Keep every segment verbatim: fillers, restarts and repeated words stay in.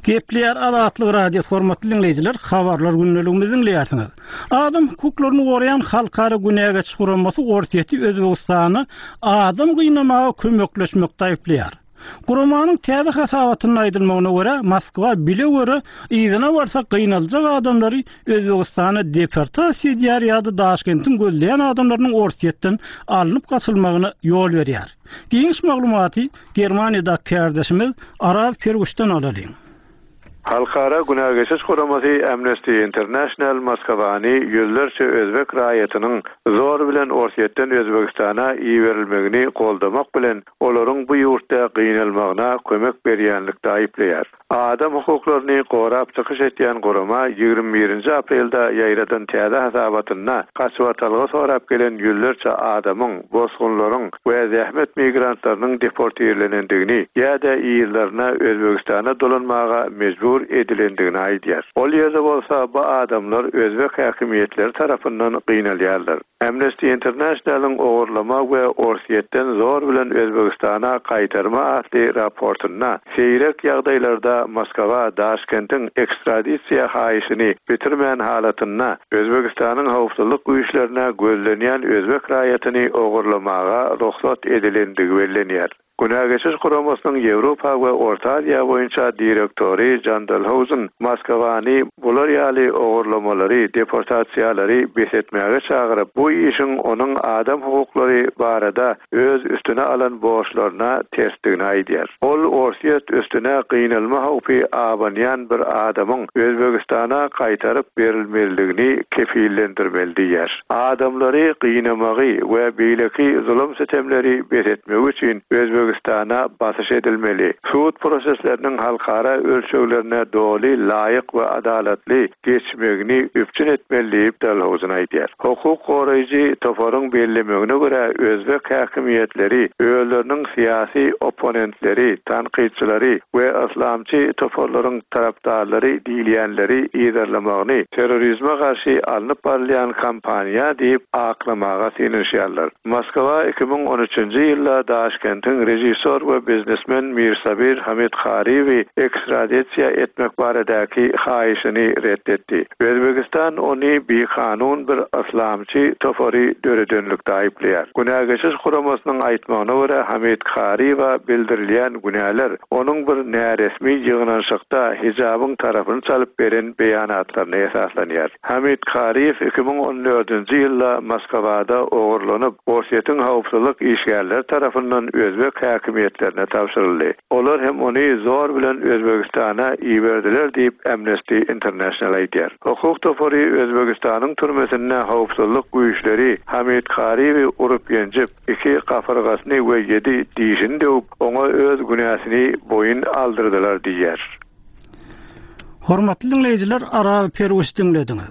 Gepleyer adatlyk radio formatly dinleyijiler, habarlar günneligimizi dinleýärsiniz. Adam hukuklaryny gorayan halkara günäge çykuranmasy ortaýety Özbegistany adam gynamagy kömekleşmekde aýplaýar. Guramanyň täze hasabatyny aýdylmagyna görä, Moskwa bile görä, ýygyna barsa gynaljak adamlary Özbegistana deportasiýa edýär ýa-da Daşkentin gözleýän adamlarynyň ortaýetden alınıp gaçylmagyna ýol berýär. Giňiş maglumaty Germaniýada kärdeşimiz Araz Fergustan alaly. Halkara günägeçiş guramasy Amnesty International Moskowany ýüllerçe özbek raýatynyň zor bilen ortaýetden Özbegistana iýerilmegini goldamak bilen olaryň bu ýurtda gynalmagyna kömek berýänlikde aýplaýar. Adam hukuklaryny gorap çykyş etýän gurama ýigirme birinji aprelda ýaýradan täze hasabatyna gaçwatalga sorap gelen ýüllerçe adamyň, bosgunlaryň we zähmet migrantlarynyň deportiýelendigini ýa-da ýyllaryna Özbegistana dolanmaga mejbur edilendigini aýdýar. Ol ýerde bolsa bu adamlar özbek häkimiýetleri tarapyndan gynalýarlar. Amnesty International'ın ogurlama we ortaýetden zor bilen Özbegistana gaýtarma atly raportyna seýrek ýagdaýlarda Moskwa Daşkentin ekstradisiýa haýyşyny bitirmän halatyna Özbegistanyň howpsuzlyk güýçlerine gözlenýän özbek raýatyny ogurlamaga ruhsat edilendigi bellenýär. Günägeçiş guramasynyň Ýewropa we Orta Aziýa boýunça direktori Jan Dalhousen Moskowany bular ýaly ogurlamalary, deportasiýalary besetmäge çagyryp, bu işin onuň adam hukuklary barada öz üstüne alan borçlaryna tersdigini aýdýar. Ol ortaýet üstüne gynalma howpy abanýan bir adamyň Özbegistana gaýtaryp berilmeligini kefillendirmeli diýär. Adamlary gynamagy we beýleki zulüm sitemleri besetmek üçin Özbegistana basış edilmeli. Suud proseslerinin halkara ölçülerine doly, laýyk we adalatly geçmegini üpçün etmeli diýip Dalhousen aýdýar. Hukuk goraýjy toparyň bellemegine görä özbek häkimiýetleri öýleriniň siyasi oponentleri, tanqidçilari we islamçy toparlaryň tarapdarlary diýilýänleri ýerlemagyny terrorizme garşy alınıp barylýan kampaniýa diýip aklamaga sinişýärler. Moskwa iki bin on üçinji ýylda Daşkentin rejissor we biznesmen Mir Sabir Hamid Khariwi ekstradisiýa etmek baradaki haýyşyny reddetdi. Özbegistan ony bir kanun bir islamçy topary döredönlükde aýplaýar. Günägeçiş guramasynyň aýtmagyna görä Hamid Khariwa bildirilýän günäler onuň bir näresmi ýygnanşykda hijabyň tarapyny çalyp beren beýanatlaryna esaslanýar. Hamid Khariw iki bin on dördünji ýylda Moskowada ogurlanyp, ortaýetin howpsuzlyk işgärleri tarapyndan özbek häkimiýetlerine tapşyryldy. Olar hem ony zor bilen Özbegistana iýerdiler diýip Amnesty International aýdýar. Hukuk topary Özbegistanyň türmesine howpsuzlyk güýçleri Hamid Khariwi urup ýenjip, iki gafyrgasyny we ýedi diýişini döwüp, oňa öz günäsini boyun aldyrdylar diýär. Hormatly dinleyijiler, Araz Fergustan dinlediňiz.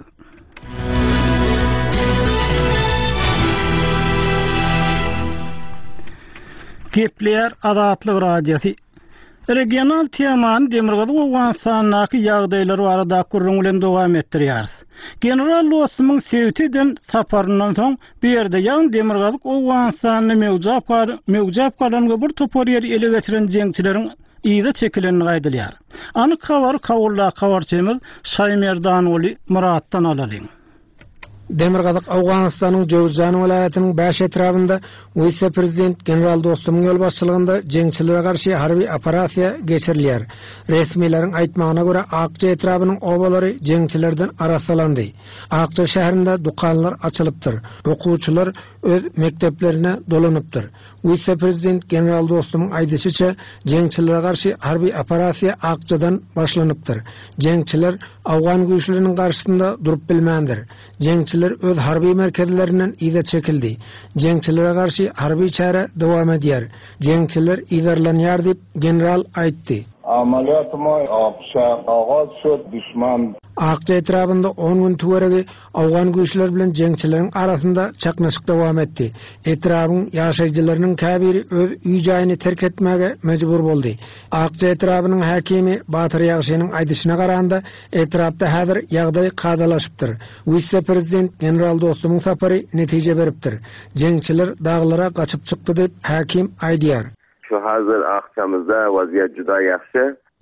Gepleyer adatlyk radiosi regional temany Demirgazyk Owganstanyňky ýagdaýlary barada gurrun bilen dowam etdirýär. General Losmyň Sewtiden saparyndan soň bu ýerde ýan Demirgazyk Owganstanyny mewjap mewjap galangy bir topar ýer ele geçiren jeňçileriň ýyda çekilenini gaýdylýar. Anyk habar kawulla kawarçymyz Şaýmerdan Oli Muratdan alaly. Demirgazyk Awganystanyň Jowzjan welaýatynyň beş etrafynda Wice prezident general dostumyň ýol başçylygynda jeňçilere garşy harby operasiýa geçirilýär. Resmiýetlerin aýtmagyna görä Akça etrafynyň obalary jeňçilerden arasalandy. Akça şäherinde dukanlar açylypdyr. Okuwçylar öz mekteplerine dolanypdyr. Wice prezident general dostumyň aýdyşyça jeňçilere garşy harby operasiýa Akçadan başlanypdyr. Jeňçiler Awgan güýçleriniň garşysynda durup bilmändir. Jeňçiler öz harby merkezlerinden ýyda çekildi. Jeňçilere garşy harby çara dowam edýär. Jeňçiler ýerlenýär diýip general aýtdy. Ameliyatma Akça agaz şut düşman. Akça etrafında on gün tuvaragi Awgan güýçler bilen jeňçileriň arasynda çaknaşyk dowam etdi. Etrafyň ýaşaýjylarynyň käbiri öz üý jaýyny terk etmäge mejbur boldy. Akça etrafynyň häkimi Batyr Ýagşynyň aýdyşyna garanda etrafda häzir ýagdaý kadalaşypdyr. Wice prezident general dostumyň sapary netije beripdir. Jeňçiler daglara gaçyp çykdy diýip häkim aýdýar. Şu hazır Akçamızda vaziyet juda yaxşı.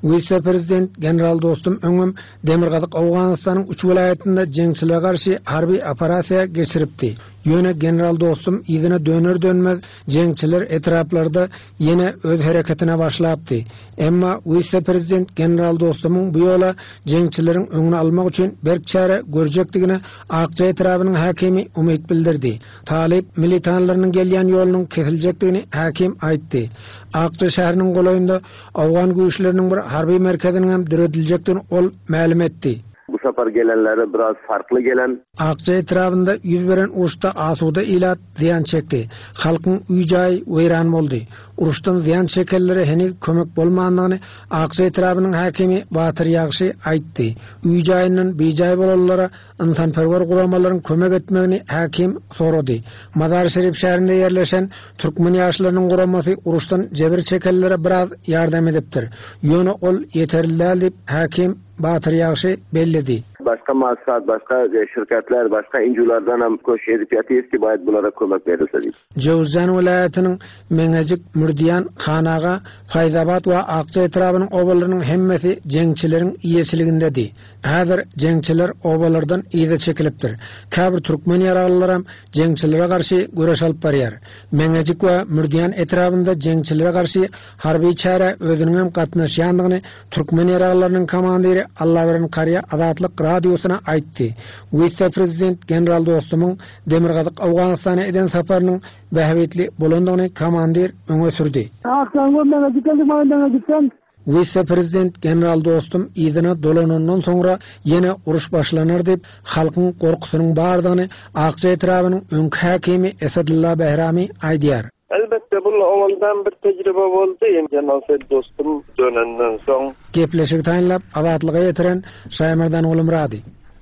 Vice Prezident General dostum öňüm Demirgazyk Awganystanyň üç vilayetinde jeňçilere garşy harby operasiýa geçiripdi. Ýöne general dostum ýygyna döner dönmez jeňçiler etraplarda ýene öz hereketine başlapdy. Emma Vice Prezident general dostumyň bu ýola jeňçileriň öňüni almak üçin bir çare görjekdigine Akça etrabynyň hakimi umyt bildirdi. Talip militanlarynyň gelýän ýolunyň kesiljekdigini hakim aýtdy. Akça şäheriniň golaýynda Awgan güýçleriniň bir harby merkeziniň hem dürediljekdigini ol ma'lum etdi. Bu sefer gelenleri biraz farklı gelen. Akça etrafında yüz veren uruşta asuda ilat ziyan çekti. Halkın üy-jaý weýran boldy. Uruşdan ziyan çekenlere henüz kömek bolmandığını Akça etrafının hakimi Batyr Ýagşy aýtdy. Üy-jaýynyň bejaý bolanlara insanperwer guramalaryň kömek etmegini hakim sorady. Mazar Şerif şäherinde ýerleşen türkmen ýaşlarynyň guramasy uruşdan jebir çekenlere biraz ýardam edipdir. Ýöne ol ýeterli däl diýip hakim Batyr Ýagşy bellidi. Başka maksat, başka şirketler, başka injulardan hem koş edip yatıyız ki bayat bunlara kömek verilse deyip. Jowzjan vilayetinin Meňejik, Mürdiýan, Hanaga, Faýzabat we Akça etrafynyň obalarynyň hemmesi jeňçileriň iýeçiligindedi. Häzir jeňçiler obalardan ýygy çekilipdir. Käbir türkmen ýaraglylar hem jeňçilere garşy göreş alyp barýar. Meňejik we Mürdiýan etrafynda jeňçilere garşy harby çara özüniň hem gatnaşýandygyny türkmen ýaraglylarynyň komandiri Allahyň Karya Azatlyk radiosuna aýtdy. Vice Prezident General dostumyň Demirgazyk Awganystana eden saparynyň bähwetli bolandygyny komandir öňe sürdi. Vice Prezident General dostum ýygyna dolanandan soňra ýene uruş başlanar diýip halkyň gorkusynyň bardygyny Akça etrafynyň öňkü hakimi Esadulla Behrami aýdýar. Elbette bu awaldan bir tejribe boldy. General dostum dönenden soň gepleşik taýinlap awatlyga ýetiren Şaýmardan Ulumrady.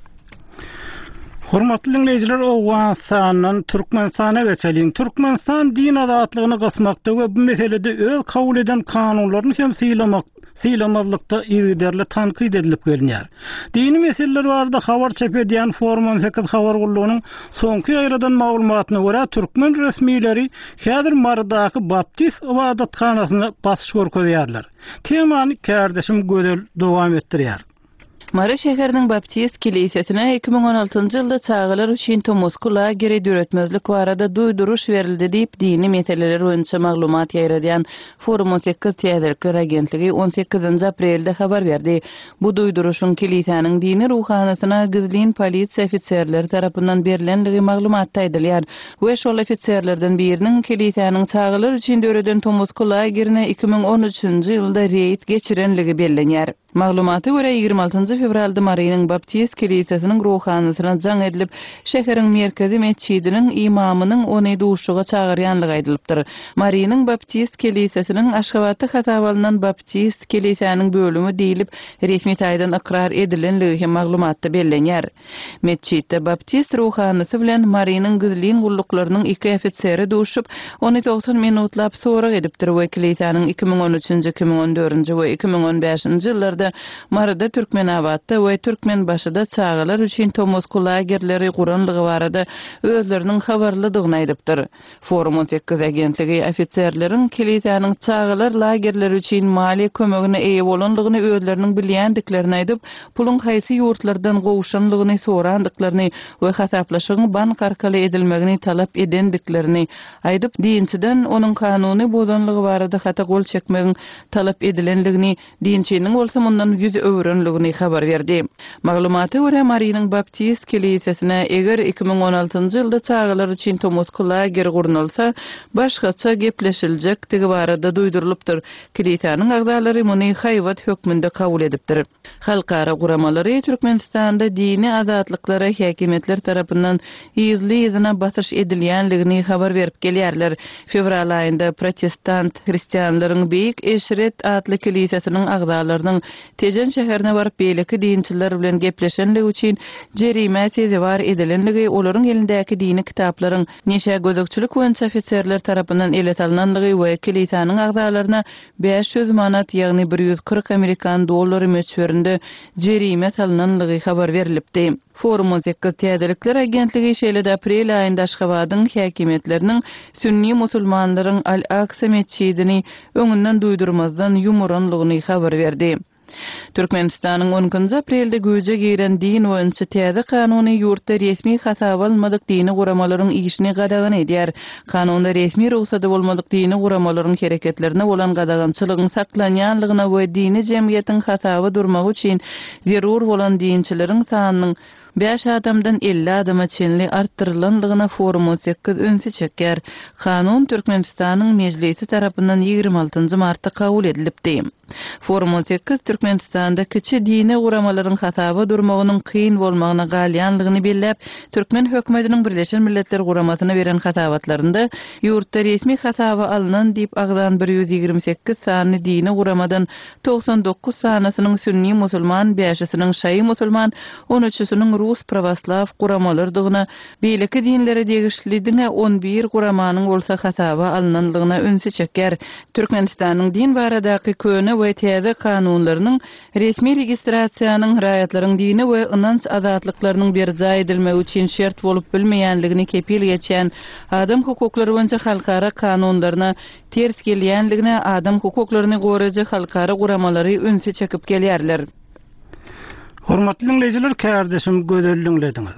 Hormatly dinleýijiler, Awganystanyň Türkmenistana geçelin. Türkmenistan din azatlygyny gysmakda we bu meselede öz kabul eden kanunlaryny hem sylamak sylamazlykda ýerlerle tankyd edilip gelýär. Dini meseleler barada habar çep edýän Forum Fekir habar gullugynyň soňky aýradan maglumatyna görä türkmen resmiýleri häzir Mardaky Baptist ibadatxanasyna basyş görkezýärler. Temany kardeşim Gödel dowam etdirýär. Mara şäheriniň Baptist kilisesine iki bin on altyncy ýylda çağılar üçin Tomoskula geri döretmezlik barada duýduruş berildi diýip dini meseleler boýunça maglumat ýaýradýan Forum sekiz Täzelik agentligi on sekizinji aprelde habar berdi. Bu duýduruşyň kiliseniň dini ruhanasyna gizlin polisiýa ofitserleri tarapyndan berilenligi maglumatda aýdylýar. We şol ofitserlerden biriniň kiliseniň çağılar üçin döreden Tomoskula gerine iki bin on üçünji ýylda reýit geçirenligi bellenýär. Maglumaty görä ýygrimi altyncy fevralda Maryanyň Baptist kilisesiniň ruhanasyna jaň edilip, şäheriň merkezi mesçidiniň imamynyň ony duşuga çağırýanlygy aýdylypdyr. Maryanyň Baptist kilisesiniň Aşgabatda hatabalynan Baptist kilisesiniň bölümi diýilip, resmi taýdan ikrar edilenligi maglumatda bellenýär. Mesçitde Baptist ruhanasy bilen Maryanyň gizlin gullyklarynyň iki ofiseri duşup, ony doksan minutlap sorak edipdir we kilisesiniň iki bin on üçünji iki bin on dördünji we iki bin on beşinji ýyllarda Marada Türkmenawatda we Türkmenbaşyda çağılar üçin Tomoskula lagerleri guranlygy barada özleriniň habarladygyny aýdypdyr. Forum sekiz agentligi ofitserleriň kiliseniň çağılar lagerleri üçin mali kömegine eýe bolanlygyny özleriniň bilýändiklerini aýdyp, pulun haýsy ýurtlardan gowuşanlygyny sorandyklaryny we hasaplaşygyň bank arkaly edilmegini talap edendiklerini aýdyp, dinçiden onuň kanuny bozanlygy barada hata gol çekmegiň talap edilenligini, dinçiniň bolsa mundan yüz öwrenligini habar berdi. Maglumaty görä Maryanyň Baptist kilisesine eger iki bin on altyncy ýylda çağılar üçin Tomoskula ger gurnulsa, başgaça gepleşiljekdigi barada duýdurylypdyr. Kiliseniň agzalary muny haýwat hökmünde kabul edipdir. Halkara guramalary Türkmenistanda dini azatlyklara häkimetler tarapyndan ýyzly ýyzyna basyş edilýänligini habar berip gelýärler. Fevral aýynda protestant hristianlaryň Beýik Eşret adly kilisesiniň agzalarynyň Tejen şäherine baryp beýleki dinçiler bilen gepleşenligi üçin jerime sezebar edilenligi, olaryň elindäki dini kitaplaryň neşe gözükçülük boýunça ofitserler tarapyndan elet alynanlygy we kiliseniň agzalaryna beş yüz manat, ýagny bir yüz kırk Amerikan dollary möçberinde jerime salynanlygy habar berilipdi. Forum sekiz Täzelikler agentligi şeýle aprel aýynda Aşgabatyň häkimetleriniň sünni musulmanlaryň Al-Aqsa mesçidini öňünden duýdurmazdan ýumuranlygyny habar berdi. Türkmenistanyň onuncu aprelde güýje giren din boýunça täze kanuny ýurtda resmi hasaba almadyk dini guramalaryň işini gadagan edýär. Kanunda resmi ruhsata bolmadyk dini guramalaryň hereketlerine bolan gadagançylygyň saklanýanlygyna we dini jemgyýetiň hasaba durmagy üçin zerur bolan dinçileriň sanynyň beş adamdan elli adama çenli artdyrylandygyna Forum on sekiz önsü çeker. Kanun Türkmenistanyň meclisi tarapyndan ýygrimi altynjy martda kabul edilipdi. Forum on sekiz Türkmenistanda kiçi dini guramalaryň hasaba durmagynyň kyn bolmagyna galýanlygyny belläp, Türkmen hökümetiniň Birleşen Milletler Guramasyna beren hasabatlarynda ýurtda resmi hasaba alynan diýip agdan bir yüz ýygrimi sekiz sanly dini guramadan toksan dokuz sanasynyň sünni musulman, beşisiniň şaý musulman, on üçüsiniň Rus Pravoslav guramalardygyna, beýleki dinlere degişlidiňe on bir guramanyň bolsa hasaba alynanlygyna önsü çeker. Türkmenistanyň din baradaky köne we täze kanunlarynyň resmi registrasiýanyň raýatlaryň dini we ynanç azatlyklarynyň berja edilmegi üçin şert bolup bilmeýänligini kepil geçen adam hukuklary boýunça halkara kanunlaryna ters gelýänligine adam hukuklaryny goraýjy halkara guramalary önsü çekip gelýärler. Hormatly dinleyijiler, kärdeşim gözelliňlediňiz.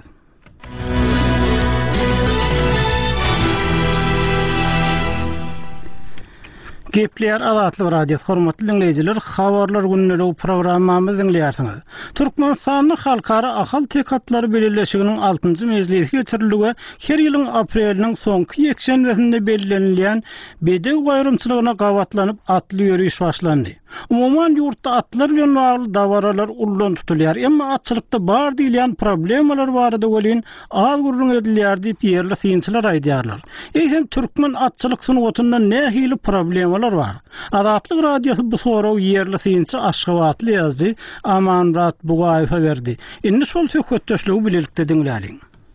Gepler Azatlyk radiosu hormatly dinleyijiler, habarlar günnälik programmamyzy dinleýärsiňiz. Türkmenistanyň halkara ahal tekatlary belirleşiginiň altynjy mejlisi geçiriligi her ýylyň apreliniň soňky ýekşenbesinde belgilenilýän bedew gaýrymçylygyna gawatlanyp atly ýürüýüş başlandy. Umuman ýurtda atlar bilen bagly dawaralar ullan tutulýar, emma atçylykda bar diýilen problemalar barada welin az gurrun edilýär diýip ýerli synçylar aýdýarlar. Eýsem türkmen atçylyk sunwatyna nähili problemalar var. Azatlyk radiosu bu soraw ýerli synçy Aşgabatly ýazdy, Amanrat Bugaýew berdi. Indi şol söhbetdeşligi bilelikde diňläliň.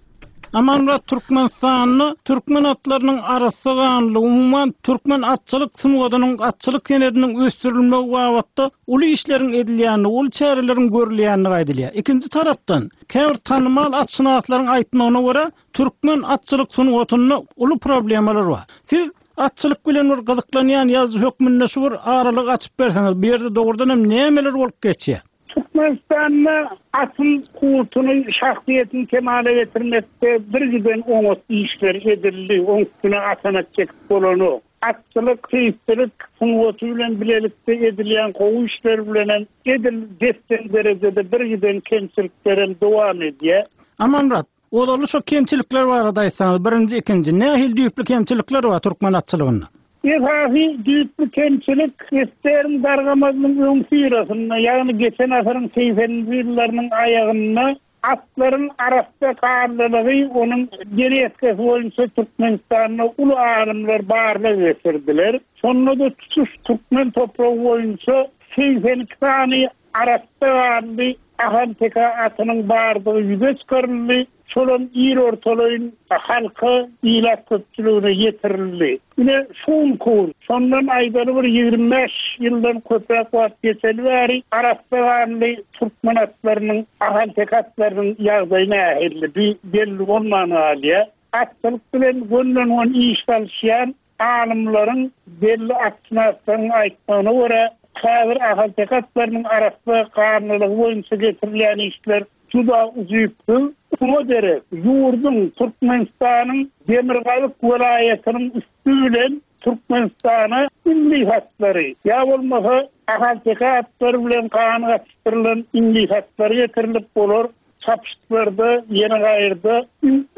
Amanrat Türkmenistanyny türkmen atlarynyň arasy ganly umuman türkmen atçylyk sunwatynyň atçylyk senediniň ösdürilmegi wagtda uly işleriň edilýäni, ul çärelerin görülýänini gaýdylýar. Ikinji tarapdan, käbir tanymal atçylaryň aýtmagyna görä, türkmen atçylyk sunwatyny uly problemalar bar. Siz atçylyk bilen bir gyzyklanýan ýazy hökmünde şu bir aralyk açyp berseňiz, bu ýerde dogrudan hem nämeler bolup geçýär? Türkmenistan'da asıl kurtunun şahsiyetini kemale getirmekte bir giden omos işler edildi. On üstüne asanat çekip bolonu. Atçılık, kıyıstılık, sunvatıyla bilelikte edilen kovu işler bilen edil desten derecede bir giden kemçiliklerin devam ediyor. Amanrat, olalı şu kemçilikler var adaysanız, birinci, ikinci, ne ahil düyüplü kemçilikler var Türkmen atçılığında? Efahi düyüplü kemçilik isterim dargamazının ön sırasında, yani geçen asırın sekseninci yıllarının ayağında atların arasında karlılığı onun geri etkisi boyunca Türkmenistan'da ulu alimler bağırla getirdiler. Sonra da tutuş Türkmen toprağı boyunca seksen iki tane arasında karlı Ahanteka atının bağırdığı yüze çıkarıldı. Şolun iyir ortalayın halka ilak köpçülüğüne getirildi. Yine şun kur. Sondan aydarı bir yirmi beş yıldan köpek vaat geçeli bari Araplarlı Türkmen atlarının, Ahantek atlarının yağdayına ahirli. Bir belli olmanı haliye. Atçılık bilen gönlün on iş çalışan alimlerin belli atçınatlarının aytmağına göre Kavir Ahantek atlarının Araplı karnılığı boyunca getirilen işler juda uzayıptı. Buna dere yurdun Türkmenistan'ın Demirgalık vilayetinin üstüyle Türkmenistan'a milli hatları ya olmasa Ahantek atları bilen kanı atıştırılan milli hatları getirilip olur. Çapıştırdı, yeni gayırdı.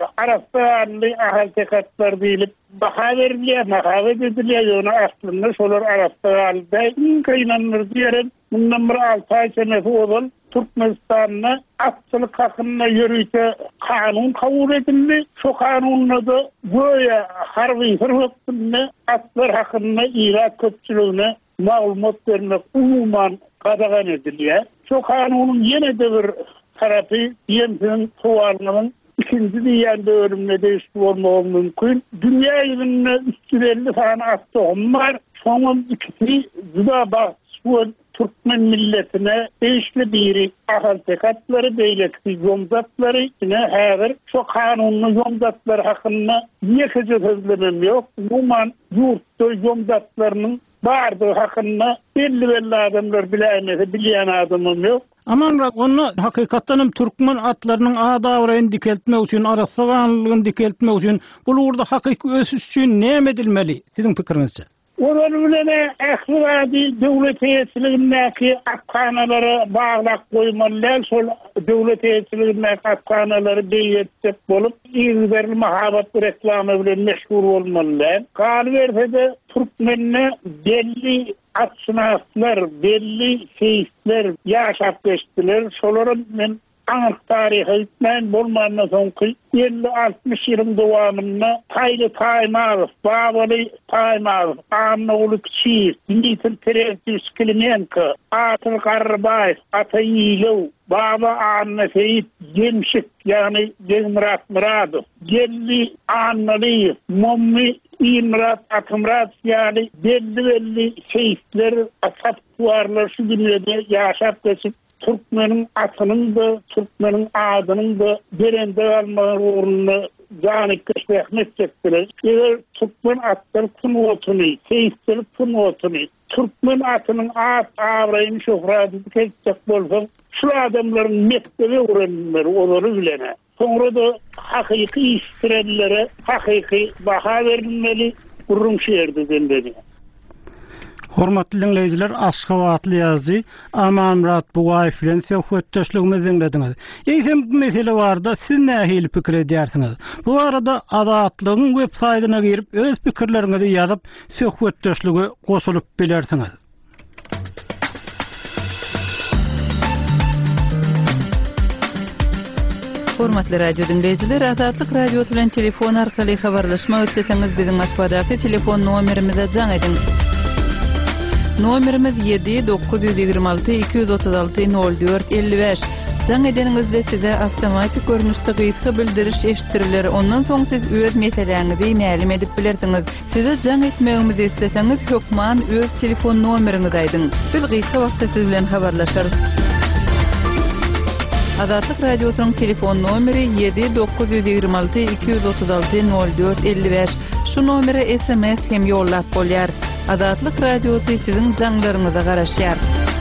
Araplarlı Ahantek atları deyilip baha veriliyor, mahavet ediliyor. Onu aslında şolar Araplarlı'da inkaynanır diyelim. Bundan bir altı ay senesi olan Türkmenistan'da atçılık hakkında yürüyüşe kanun kabul edildi. Şu kanunla da böyle harbi hırvıktığında atlar hakkında ilat köpçülüğüne malumat vermek umuman qadağan ediliyor. Şu kanunun yine de bir tarafı yemsinin tuvarlığının ikinci diyende ölümle değişti olmağı mümkün. Dünya yılında üç yüz elli tane attığım var. Sonun ikisi zıda bahsediyor. Türkmen milletine değişli biri Ahantek atları, beylekli yomzatları yine her şu kanunlu yomzatlar hakkında yekici sözlemem yok. Umuman yurtta yomzatlarının bardy hakkında belli belli adamlar bilemese bilýän adamım yok. Aman onu hakykatdanam türkmen atlarynyň adawyny dikeltmek üçin, arasaganlygyny dikeltmek üçin bu urda hakyky ösüş üçin näme edilmeli? Siziň pikirinizçe? Olar bilen ähli döwlet heyetçiligindäki akkanalary baglap goýmalylar, şol döwlet heyetçiligindäki akkanalary beýetjek bolup, ýüzberli mahabat reklamy bilen meşhur bolmalylar. Galy berse türkmenne belli atşynaslar, belli şeýisler ýaşap geçdiler. Şolary men Anık tarihiden bolmandan soňky elli altmış ýylyň dowamynda Taýly Taýmazow, Babaly Taýmazow, Annaly Kiçir, Dmitri Terentyevski, Atıl Garbaýew, Ataýylow, Baba Anna Seyit, Gemşik, yani Gemrat Muradow, Gelli Annaly, Mommy İmrat Atımrat, yani belli belli şeýisler, asapwarlar şu dünýede ýaşap geçip Türkmenin atynyň da, Türkmenin adynyň da berende almagy uğruna jany köşmekmek çekdiler. Eger Türkmen atlar kun otuny, şeýisler kun otuny, Türkmen atynyň at awraýyny şöhraty kesip bolsa, şu adamlaryň mektebe öwrenler, olary bilen. Soňra da hakyky iştirellere hakyky baha berilmeli, urrum şeýerde denmeli. Hormatly dinleýijiler, Aşgabatly ýazy Amanmurat Bugaýew bilen söhbetdeşligimizi dinlediňiz. Eýsem bu mesele barada siz nähili pikir edýärsiňiz? Bu arada Azatlygyň web saýtyna girip öz pikirleriňizi ýazyp söhbetdeşlige goşulyp bilersiňiz. Hormatly radio dinleýijiler, Azatlyk radiosu bilen telefon arkaly habarlaşmak isleseňiz biziň Moskvadaky telefon nomerimize jaň edin. Nomerimiz yedi dokuz yüz ýygrima alty iki yüz otuz alty nol dört elli beş. Jaň edeningizde size awtomatik görnüşde gysga bildiriş eşitdiriler. Ondan soň siz öz meseleňizi mälim edip bilersiňiz. Size jaň etmegimizi isleseňiz, hökman öz telefon nomeriňizi aýdyň. Biz gysga wagtda siz bilen habarlaşarys. Azatlyk radiosynyň telefon nomeri yedi dokuz yüz ýygrima alty iki yüz otuz alty nol dört elli beş. Şu nomere S M S hem ýollap bolýar. Azatlyk radiosu siziň jaňlaryňyza garaşýar.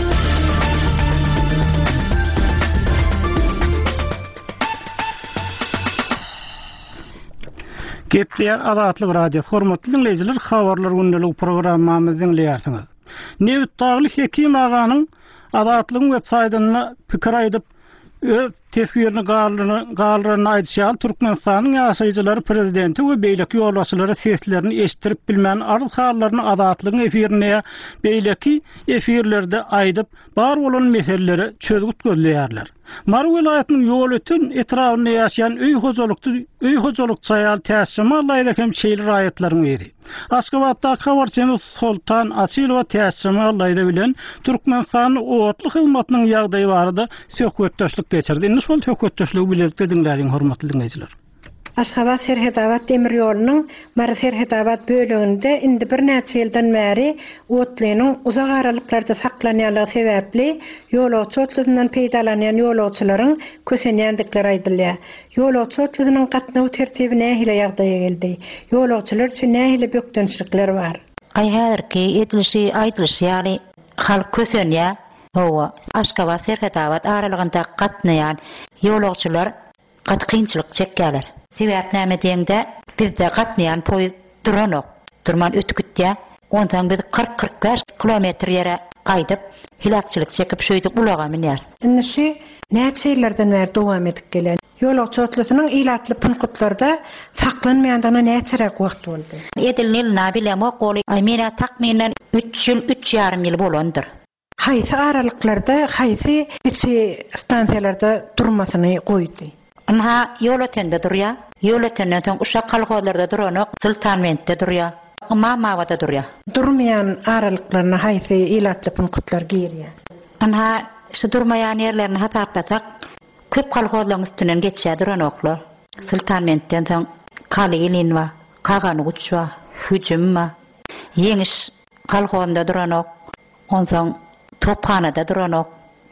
Gepler Azatlyk radio hormatly dinleýijiler, habarlar gündelik programmamyzy dinleýärsiňiz. Newt Dagly Hekim aganyň Azatlygyň web saýtyna pikir aýdyp öz tesbirini galryny aýdýan Türkmenistanyň ýaşaýjylary prezidenti we beýleki ýolbaşçylary seslerini eşitdirip bilmän arz halaryny Azatlygyň efirine beýleki efirlerde aýdyp bar bolan meseleleri çözgüt gözleýärler. Mar welaýatynyň ýol ötün etrawyny ýaşaýan öý hojulukdy, öý hojuluk çaýal täsirme aýdakem şeýle raýatlaryň biri. Aşgabatda habarçymyz Sultan Asylow täsirme aýda bilen Türkmenistanyň owatly hyzmatynyň ýagdaýy barada söhbetdeşlik geçirdi. Indi şol söhbetdeşligi bilerek dinläriň hormatly dinleýijiler. Aşgabat Serhetabat demir ýolunyň Mar Serhetabat bölегinde indi bir näçe ýyldan bäri otlynyň uzak aralyklarda saklanýanlygy sebäpli ýolagçy otlundan peýdalanýan ýolagçylaryň kösenýändikleri aýdylýar. Ýolagçy otlunyň gatnaw tertibine hile ýagdaýa geldi. Ýolagçylar üçin nähili bökdünçlikler bar. Ay häzirki edilişi aýdylýar, ýani halk kösenýär. Owa Aşgabat Serhetabat aralygynda gatnaýan ýolagçylar gat kynçylyk çekýärler. Sebäp näme diýende bizde gatnaýan poýuz duranok, durman ötükitde ondan biz kırk kırk beş kilometr ýere gaýdyp hilakçylyk çekip şöýdük ulaga minýär. Indi şu näçe ýyllardan bäri dowam edip gelen ýolagçy otlusynyň ilatly punktlarda saklanmaýandygyna näçerek wagt boldy. Edilnil nabilemo goly aýmera takminden üç ýyl üç ýarym ýyl bolandyr. Haýsy aralyklarda, haýsy kiçi stansiýalarda durmasyny goýdy. Anha ýol ötende durýar. Ýol ötenden soň uşak kalhozlarda duranok, Sultanmentde durýar. Mamawada durýar. Durmaýan aralyklarına haýsy ilatly punktlar girýär. Anha şu durmaýan ýerlerini hatapdasak, köp kalhozlaryň üstünden geçýär duranoklar. Sultanmentden soň Kalylin we Kagany uçwa, Hüjüm we Ýeňiş kalhozunda duranok, onsoň Tophanada duranok,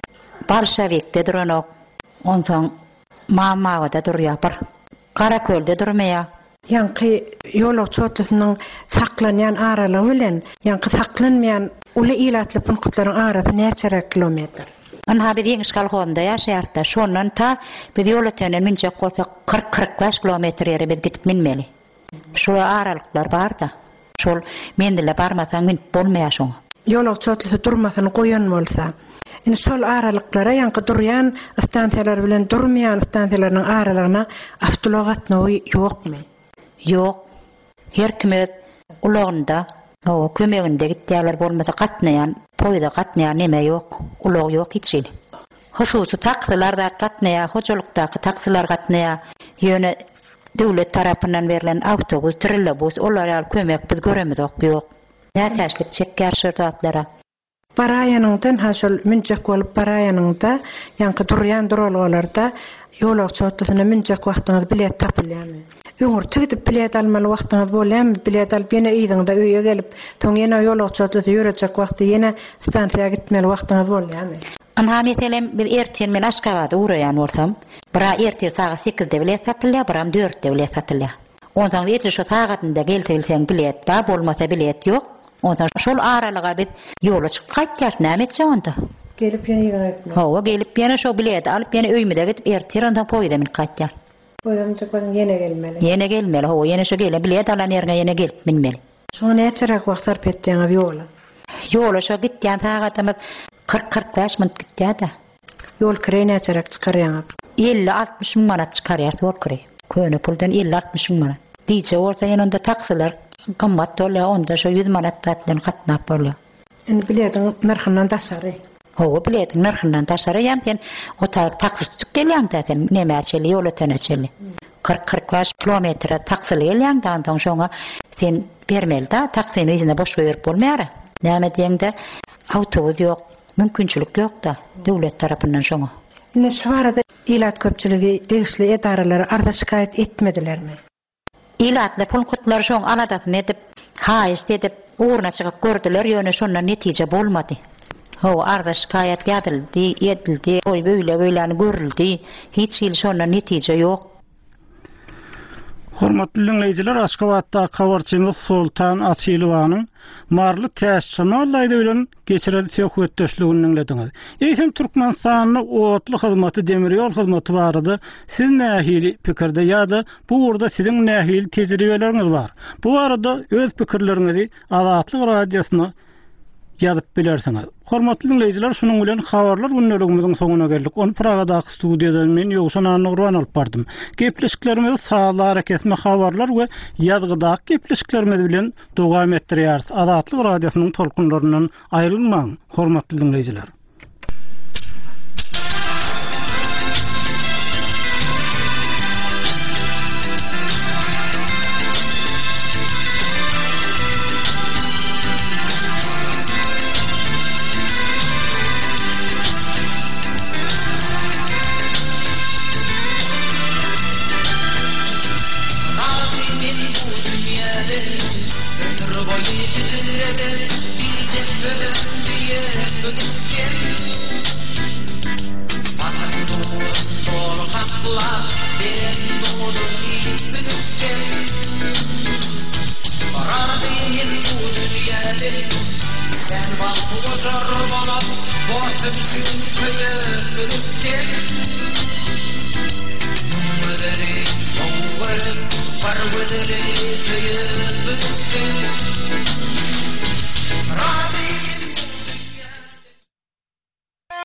Bolşewikde duranok, onsoň Mamawada durýar. Karakölde durmaýar. Ýanky ýolagçy otlarynyň saklanýan aralygy bilen ýa-ni saklanmaýan uly ilatly punktlaryň arasy näçe kilometr? Anha bir ýeňiş galgonda ýaşaýarda. Şondan ta bir ýol ötenden minjek bolsa kırk kırk beş kilometr ýere biz gidip minmeli. Şu aralyklar bar da. Şol mendile barmasaň min bolmaýar şoň. Ýolagçy otlasy durmasyny goýan bolsa, indi şol aralyklara ýa-ni durýan stansiýalar bilen durmaýan stansiýalaryň aralygyna awtolog gatnawy ýokmy? Ýok. Her kime ulagynda, o kömeginde gitýärler bolmasa gatnaýan, poýda gatnaýan neme ýok, ulag ýok hiç. Hususy taksilarda gatnaýa, hojalykdaky taksilar gatnaýa, ýöne döwlet tarapyndan berilen awtobus, trolleybus, olar ýaly kömek biz göremizok ýok. Näçeşlik çekker şertatlara. Paraýanyňdan haşol minjek bolup paraýanyňda, ýa-ni durýan duralgalarda ýolagçy otlasyna minjek wagtyňyz bilet tapylýarmy? Öňür tigidip bilet almaly wagtyňyz bolýarmy? Bilet alyp ýene ýygyňda öýe gelip, toň ýene ýolagçy otlasy ýörejek wagty ýene stansiýaga gitmeli wagtyňyz bolýarmy? Anha meselem bir erten men Aşgabatda uraýan bolsam, bira erten saat sekizde bilet satylýar, biram dörtde bilet satylýar. Ondan ýetmiş şu saatynda gelseň bilet ba bolmasa bilet ýok. Ondan şol aralyga biz ýola çykyp gaýtýar, näme etjek onda? Gelip ýene ýygyp. Hawa gelip ýene şo bilet alyp ýene öýmede gidip ertir ondan poýda min gaýtýar. Poýda çykyp ýene gelmeli. Ýene gelmeli, hawa ýene şo gele bilet alan ýerine ýene gelip minmeli. Şoňa näçe wagt sarp etdiňiz ýola? Ýola şo gitýän saatymyz kırk kırk beş minut gitýär da. Ýol kire näçe çykarýaňyz? elli altmış miň manat çykarýar ýol kire. Köne puldan elli altmış miň manat. Diýje bolsa ýene onda taksiler qymmat bolýar, onda şo yüz manatdan gatnap bolýar. Indi biletiň narhyndan daşary. Hawa biletiň narhyndan daşary ýa sen o taksi tutup gelýäň sen nämäçeli ýol öteneçeli. kırk kırk beş kilometr taksily gelýäň da ondan şoňa sen bermeli da taksini ýyzyna boş goýup bolmaýar. Näme diýende awtobus ýok, mümkinçilik ýok da döwlet tarapyndan şoňa. Indi şu arada ilat köpçüligi degişli edaralary arda şikayet etmedilermi? İlatly punktlar şoň aladasyny edip, haýyş edip, uğruna çykyp gördüler, ýöne şondan netije bolmady. Hawa arda şikayet edildi, edildi, oý böyle böyleni görüldi, hiç ýyl şondan netije ýok. Hormatly dinleýijiler, Aşgabatda habarçymyz Sultan Açylowanyň marly täsirçi ýyly bilen geçireli söhbetdeşligini dinlediňiz. Eýsem Türkmenistanyň otly hyzmaty, demir ýol hyzmaty barada siz nähili pikirde ýa-da bu urda siziň nähili tejribeleriňiz bar? Bu barada öz pikirleriňizi Azatlyk radiosyna ýazyp bilersiňiz. Hormatly dinleýijiler, şunuň bilen habarlar günneligimiziň soňuna geldik. Onu Pragadaky studiýadan men Ýogşan Anurwan alyp bardym. Gepleşiklerimiz sağlar kesme habarlar we ýazgydaky gepleşiklerimiz bilen dowam etdirýäris. Azatlyk radiosynyň tolkunlaryndan aýrylmaň, hormatly dinleýijiler. Sen bak bu çorbanat, boşum için köyür bülükten.